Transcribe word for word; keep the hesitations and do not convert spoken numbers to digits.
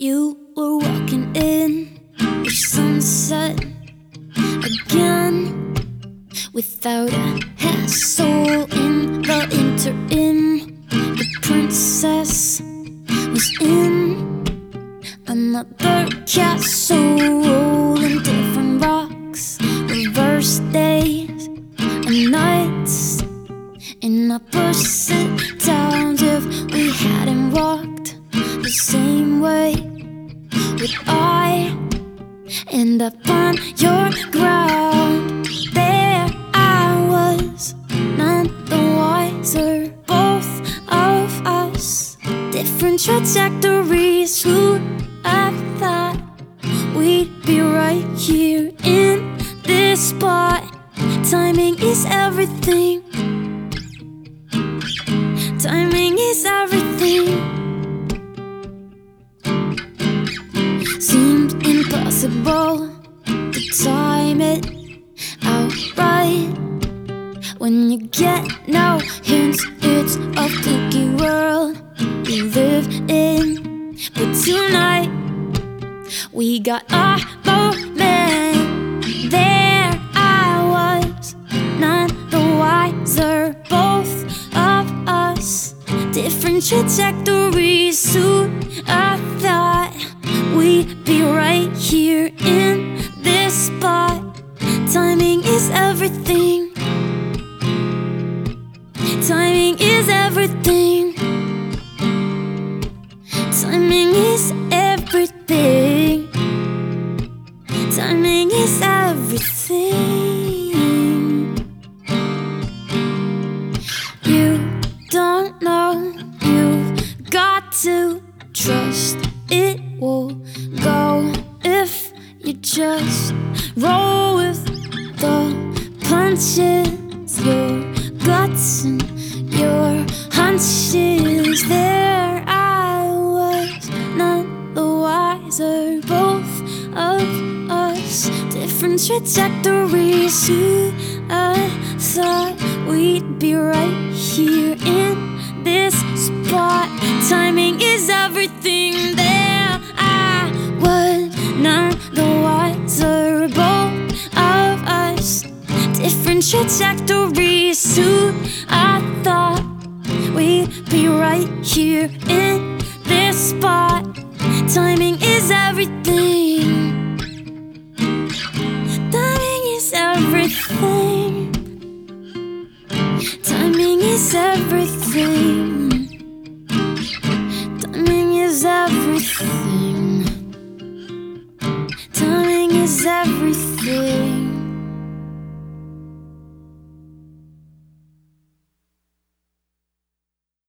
You were walking in the sunset again, without a hassle in the interim. The princess was in another castle, rolling different rocks, reverse days and nights in opposite towns. If we hadn't walked the same way, would I end up on your ground? There I was, none the wiser, both of us, different trajectories. Who I thought we'd be right here in this spot. Timing is everything. Timing is everything. Seemed impossible to time it outright. When you get no hints, it's a cookie world we live in. But tonight we got a moment. There I was, none the wiser, both of us, different trajectories. Who I thought we'd be right here in this spot. Timing is everything. Timing is everything. Timing is everything. Timing is everything. You don't know, you've got to trust it will go if you just roll with the punches. Your guts and your hunches. There I was, none the wiser, both of us, different trajectories. Who I thought we'd be right here in this spot. Timing is everything. There I was, none the wiser, both of us, different trajectories. Who I thought we'd be right here in this spot. Timing is everything. Timing is everything. Timing is everything. Timing is everything. Timing is everything.